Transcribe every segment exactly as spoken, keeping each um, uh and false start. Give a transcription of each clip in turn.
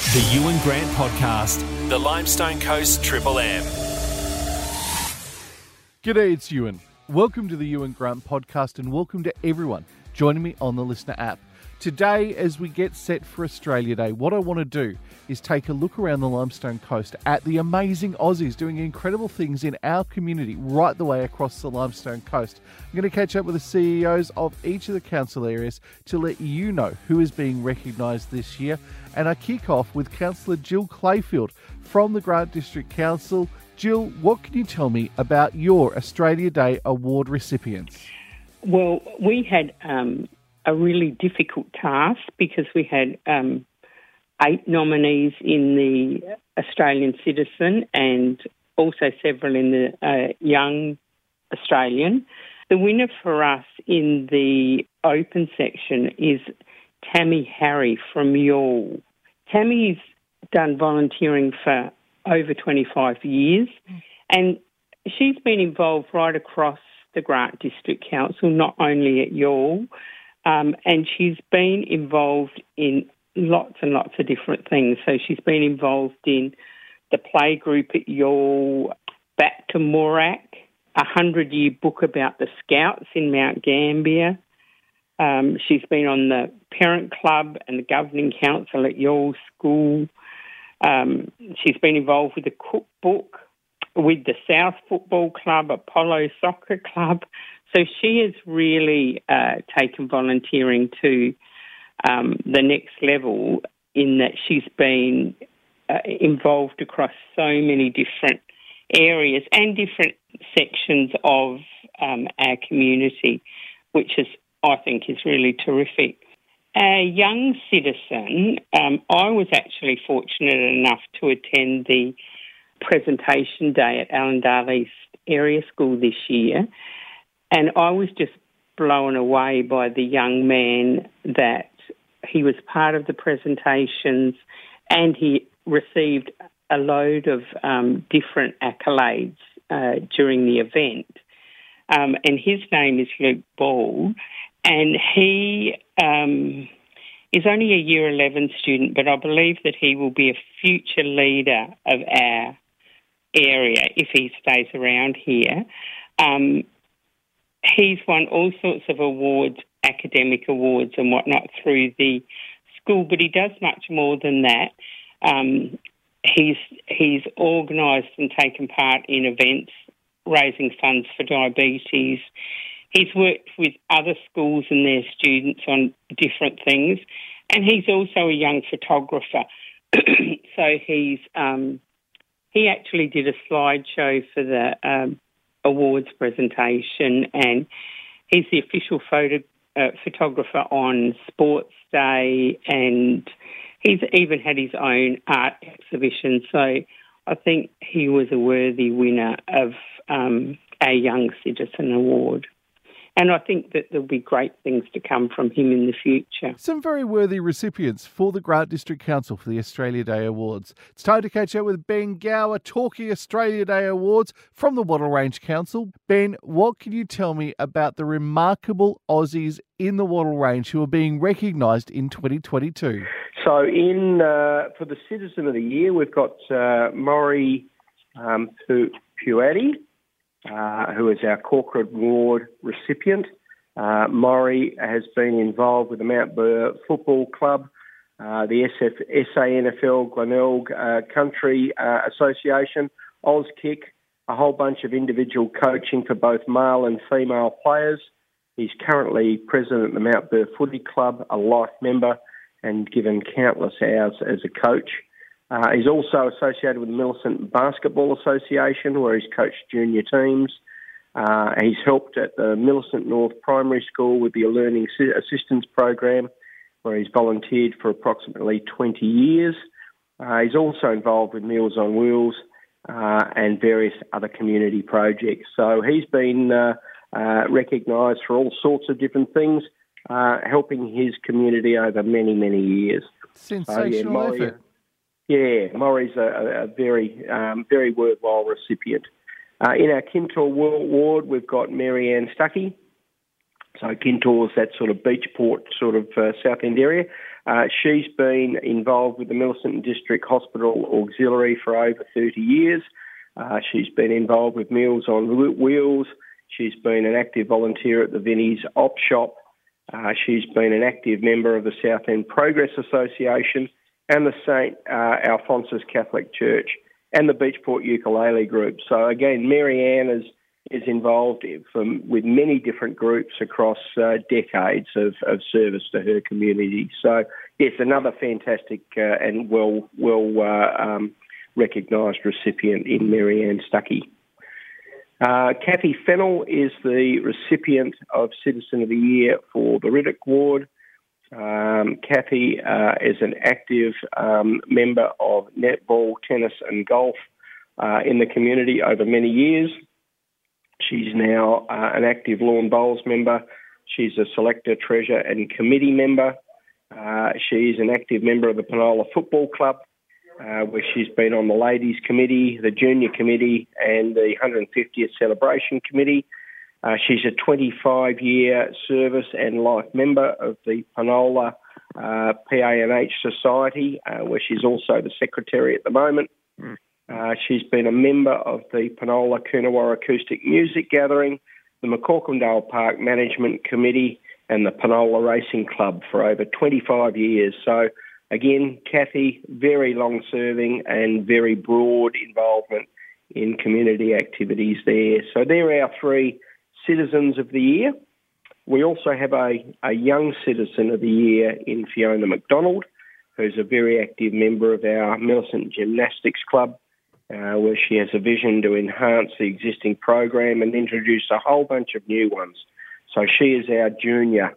The Ewan Grant Podcast, the Limestone Coast Triple M. G'day, it's Ewan. Welcome to the Ewan Grant Podcast and welcome to everyone joining me on the Listener app. Today, as we get set for Australia Day, what I want to do is take a look around the Limestone Coast at the amazing Aussies doing incredible things in our community right the way across the Limestone Coast. I'm going to catch up with the C E Os of each of the council areas to let you know who is being recognised this year. And I kick off with Councillor Jill Clayfield from the Grant District Council. Jill, what can you tell me about your Australia Day Award recipients? Well, we had um, a really difficult task because we had um, eight nominees in the Australian Citizen and also several in the uh, Young Australian. The winner for us in the open section is Tammy Harry from Youghal. Tammy's done volunteering for over twenty-five years and she's been involved right across the Grant District Council, not only at Youghal, um, and she's been involved in lots and lots of different things. So she's been involved in the playgroup at Youghal, Back to Moorac, a hundred-year book about the Scouts in Mount Gambier. Um, she's been on the Parent Club and the Governing Council at Youghal School. Um, she's been involved with the cookbook, with the South Football Club, Apollo Soccer Club. So she has really uh, taken volunteering to um, the next level in that she's been uh, involved across so many different areas and different sections of um, our community, which is, I think, is really terrific. A young citizen, um, I was actually fortunate enough to attend the presentation day at Allendale East Area School this year, and I was just blown away by the young man that he was part of the presentations and he received a load of um, different accolades uh, during the event. Um, and his name is Luke Ball, and he um, is only a year eleven student, but I believe that he will be a future leader of our area if he stays around here. Um, he's won all sorts of awards, academic awards and whatnot through the school, but he does much more than that. Um, he's he's organised and taken part in events raising funds for diabetes. He's worked with other schools and their students on different things, and he's also a young photographer. So he's um, he actually did a slideshow for the um, awards presentation, and he's the official photo uh, photographer on Sports Day, and he's even had his own art exhibition. So I think he was a worthy winner of um, our Young Citizen Award. And I think that there'll be great things to come from him in the future. Some very worthy recipients for the Grant District Council for the Australia Day Awards. It's time to catch up with Ben Gower, talking Australia Day Awards from the Wattle Range Council. Ben, what can you tell me about the remarkable Aussies in the Wattle Range who are being recognised in twenty twenty-two? So in uh, for the Citizen of the Year, we've got uh, Maury um, Puatti, Uh, who is our Corcoran Ward recipient. Uh, Maury has been involved with the Mount Burr Football Club, uh, the S F, S A N F L Glenelg uh, Country uh, Association, Auskick, a whole bunch of individual coaching for both male and female players. He's currently president of the Mount Burr Footy Club, a life member, and given countless hours as a coach. Uh, he's also associated with the Millicent Basketball Association, where he's coached junior teams. Uh, he's helped at the Millicent North Primary School with the Learning Assistance Program, where he's volunteered for approximately twenty years. Uh, he's also involved with Meals on Wheels uh, and various other community projects. So he's been uh, uh, recognised for all sorts of different things, uh, helping his community over many, many years. Sensational so, yeah, Maury, effort. Yeah, Maury's a, a very, um, very worthwhile recipient. Uh, in our Kintore ward, we've got Mary Ann Stuckey. So Kintore's that sort of Beachport sort of uh, South End area. Uh, she's been involved with the Millicent District Hospital Auxiliary for over thirty years. Uh, she's been involved with Meals on Wheels. She's been an active volunteer at the Vinnie's Op Shop. Uh, she's been an active member of the Southend Progress Association and the Saint uh, Alphonsus Catholic Church and the Beachport Ukulele Group. So again, Mary Ann is, is involved from, with many different groups across uh, decades of, of service to her community. So yes, another fantastic uh, and well, well uh, um, recognised recipient in Mary Ann Stuckey. Uh, Kathy Fennell is the recipient of Citizen of the Year for the Riddick Ward. Um, Kathy uh, is an active um, member of netball, tennis and golf uh, in the community over many years. She's now uh, an active lawn bowls member. She's a selector, treasurer and committee member. Uh, she's an active member of the Penola Football Club, Uh, where she's been on the Ladies Committee, the Junior Committee and the one hundred fiftieth Celebration Committee. Uh, she's a twenty-five-year service and life member of the Penola uh, P A N H Society, uh, where she's also the secretary at the moment. Mm. Uh, she's been a member of the Penola Coonawarra Acoustic Music Gathering, the McCorkindale Park Management Committee and the Penola Racing Club for over twenty-five years. So again, Kathy, very long-serving and very broad involvement in community activities there. So they're our three Citizens of the Year. We also have a, a Young Citizen of the Year in Fiona McDonald, who's a very active member of our Millicent Gymnastics Club, uh, where she has a vision to enhance the existing program and introduce a whole bunch of new ones. So she is our junior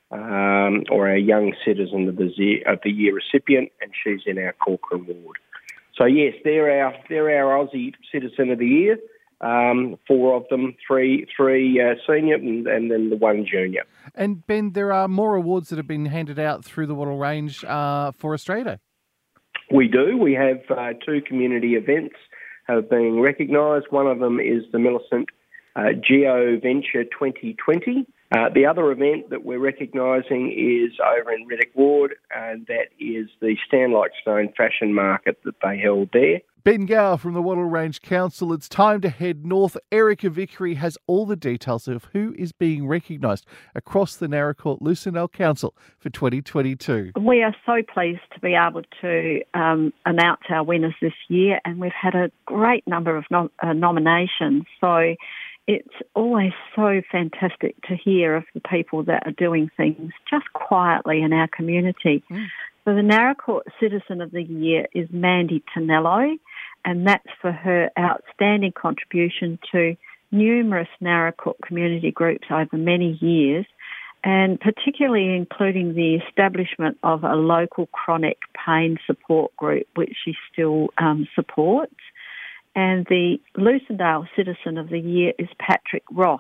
Um, or our Young Citizen of the, year, of the Year recipient, and she's in our Corcoran Ward. So yes, they're our they're our Aussie Citizen of the Year. Um, four of them, three three uh, senior, and, and then the one junior. And Ben, there are more awards that have been handed out through the Wattle Range uh, for Australia Day. We do. We have uh, two community events have been recognised. One of them is the Millicent uh, Geo Venture twenty twenty. Uh, the other event that we're recognising is over in Riddick Ward, and that is the Stanlike Stone Fashion Market that they held there. Ben Gower from the Wattle Range Council. It's time to head north. Erica Vickery has all the details of who is being recognised across the Naracoorte Lucindale Council for twenty twenty-two. We are so pleased to be able to um, announce our winners this year, and we've had a great number of nom- uh, nominations. So it's always so fantastic to hear of the people that are doing things just quietly in our community. Mm. So the Naracoorte Citizen of the Year is Mandy Tonello, and that's for her outstanding contribution to numerous Naracoorte community groups over many years, and particularly including the establishment of a local chronic pain support group, which she still um, supports. And the Lucindale Citizen of the Year is Patrick Ross,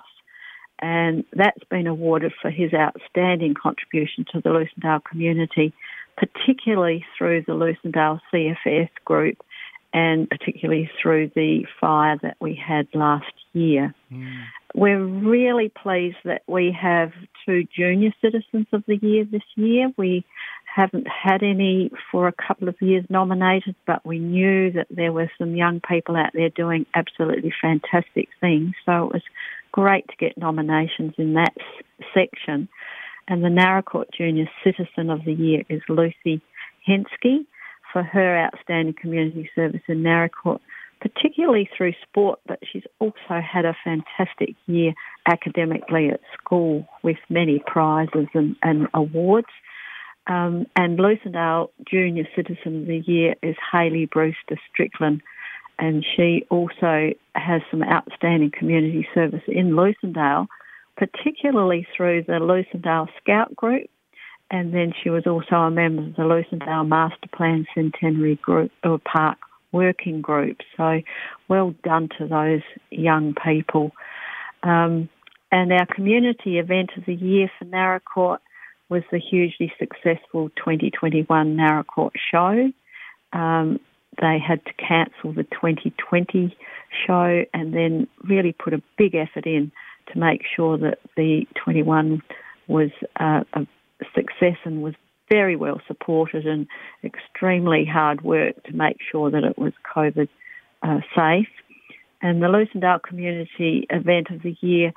and that's been awarded for his outstanding contribution to the Lucindale community, particularly through the Lucindale C F S group and particularly through the fire that we had last year. Mm. We're really pleased that we have two Junior Citizens of the Year this year. We haven't had any for a couple of years nominated, but we knew that there were some young people out there doing absolutely fantastic things. So it was great to get nominations in that section. And the Naracoorte Junior Citizen of the Year is Lucy Hensky for her outstanding community service in Naracoorte, particularly through sport, but she's also had a fantastic year academically at school with many prizes and, and awards. Um, and Lucindale Junior Citizen of the Year is Hayley Brewster Strickland, and she also has some outstanding community service in Lucindale, particularly through the Lucindale Scout Group, and then she was also a member of the Lucindale Master Plan Centenary Group or Park Working Group. So well done to those young people. Um, and our community event of the year for Naracoorte was the hugely successful twenty twenty-one Naracoorte show. Um, they had to cancel the twenty twenty show and then really put a big effort in to make sure that the twenty-one was uh, a success and was very well supported and extremely hard work to make sure that it was COVID uh, safe. And the Lucindale Community Event of the Year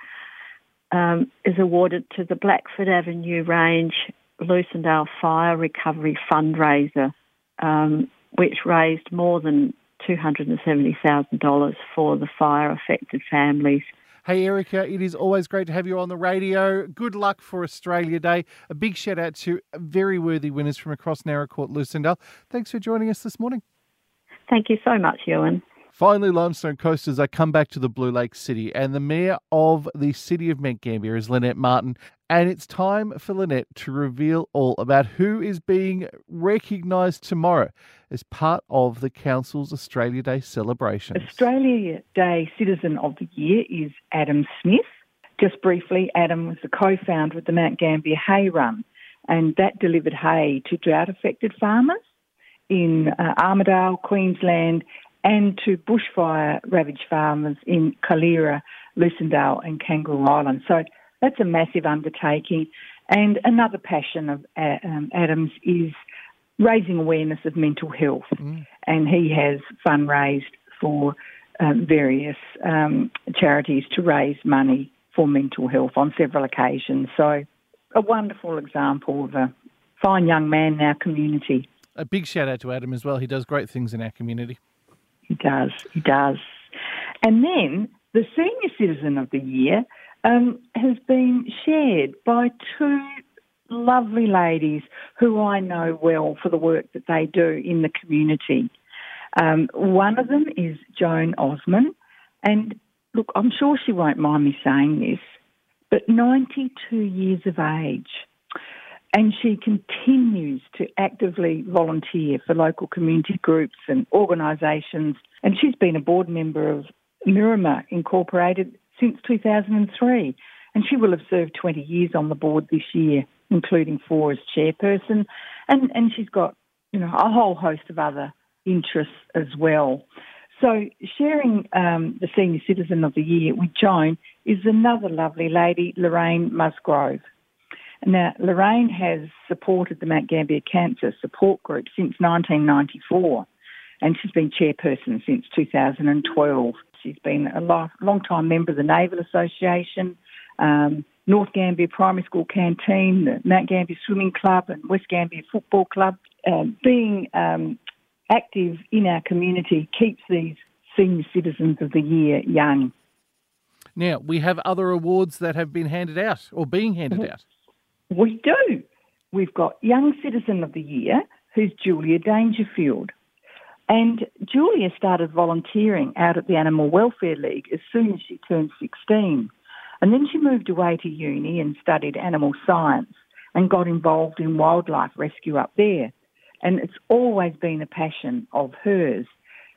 um, is awarded to the Blackford Avenue Range Lucindale Fire Recovery Fundraiser, um, which raised more than two hundred seventy thousand dollars for the fire-affected families. Hey, Erica, it is always great to have you on the radio. Good luck for Australia Day. A big shout out to very worthy winners from across Narra Court, Lucindale. Thanks for joining us this morning. Thank you so much, Ewan. Finally, Limestone Coasters, I come back to the Blue Lake City, and the Mayor of the City of Mount Gambier is Lynette Martin, and it's time for Lynette to reveal all about who is being recognised tomorrow as part of the Council's Australia Day celebrations. Australia Day Citizen of the Year is Adam Smith. Just briefly, Adam was the co-founder of the Mount Gambier Hay Run, and that delivered hay to drought-affected farmers in uh, Armidale, Queensland, and to bushfire-ravaged farmers in Kalira, Lucindale and Kangaroo Island. So that's a massive undertaking. And another passion of uh, um, Adam's is raising awareness of mental health. Mm. And he has fundraised for um, various um, charities to raise money for mental health on several occasions. So a wonderful example of a fine young man in our community. A big shout out to Adam as well. He does great things in our community. He does, he does. And then the Senior Citizen of the Year um, has been shared by two lovely ladies who I know well for the work that they do in the community. Um, one of them is Joan Osman, and look, I'm sure she won't mind me saying this, but ninety-two years of age. And she continues to actively volunteer for local community groups and organisations. And she's been a board member of Miramar Incorporated since two thousand three. And she will have served twenty years on the board this year, including four as chairperson. And, and she's got, you know, a whole host of other interests as well. So sharing um, the Senior Citizen of the Year with Joan is another lovely lady, Lorraine Musgrove. Now, Lorraine has supported the Mount Gambier Cancer Support Group since nineteen ninety-four, and she's been chairperson since two thousand twelve. She's been a long-time member of the Naval Association, um, North Gambier Primary School Canteen, the Mount Gambier Swimming Club and West Gambier Football Club. Uh, being um, active in our community keeps these Senior Citizens of the Year young. Now, we have other awards that have been handed out or being handed mm-hmm. out. We do. We've got Young Citizen of the Year, who's Julia Dangerfield. And Julia started volunteering out at the Animal Welfare League as soon as she turned sixteen. And then she moved away to uni and studied animal science and got involved in wildlife rescue up there. And it's always been a passion of hers.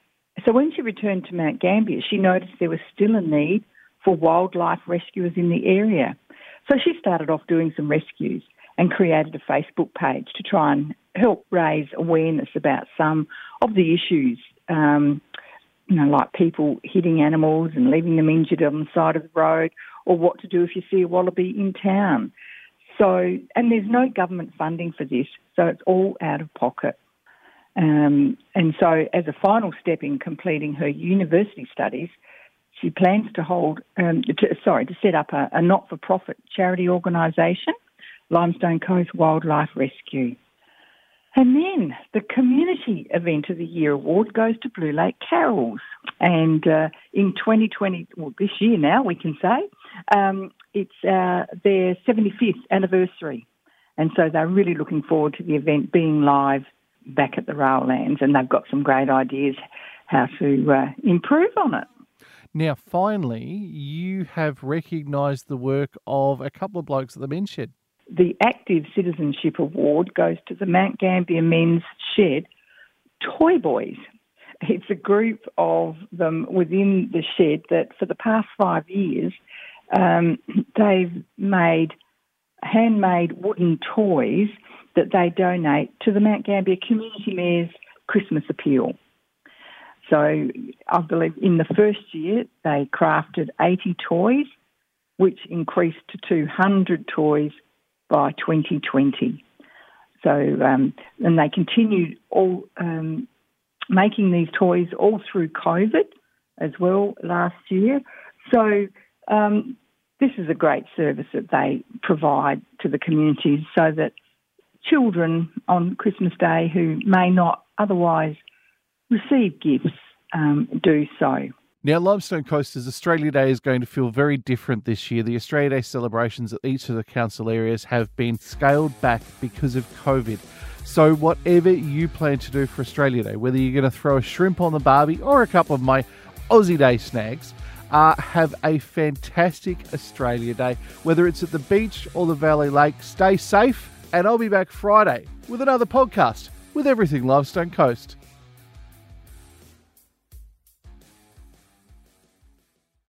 So when she returned to Mount Gambier, she noticed there was still a need for wildlife rescuers in the area. So she started off doing some rescues and created a Facebook page to try and help raise awareness about some of the issues, um, you know, like people hitting animals and leaving them injured on the side of the road, or what to do if you see a wallaby in town. So, and there's no government funding for this, so it's all out of pocket. Um, and so as a final step in completing her university studies, she plans to hold, um, to, sorry, to set up a, a not-for-profit charity organisation, Limestone Coast Wildlife Rescue. And then the Community Event of the Year award goes to Blue Lake Carols. And uh, in twenty twenty, well, this year now we can say, um, it's uh, their seventy-fifth anniversary. And so they're really looking forward to the event being live back at the Raillands, and they've got some great ideas how to uh, improve on it. Now, finally, you have recognised the work of a couple of blokes at the Men's Shed. The Active Citizenship Award goes to the Mount Gambier Men's Shed Toy Boys. It's a group of them within the shed that for the past five years um, they've made handmade wooden toys that they donate to the Mount Gambier Community Mayor's Christmas Appeal. So I believe in the first year they crafted eighty toys, which increased to two hundred toys by twenty twenty. So, um, and they continued all um, making these toys all through COVID as well last year. So um, this is a great service that they provide to the communities so that children on Christmas Day who may not otherwise receive gifts um, do so. Now, Limestone Coasters, Australia Day is going to feel very different this year. The Australia Day celebrations at each of the council areas have been scaled back because of COVID. So whatever you plan to do for Australia Day, whether you're going to throw a shrimp on the barbie or a couple of my Aussie Day snags, uh, have a fantastic Australia Day. Whether it's at the beach or the Valley Lake, stay safe, and I'll be back Friday with another podcast with everything Limestone Coast.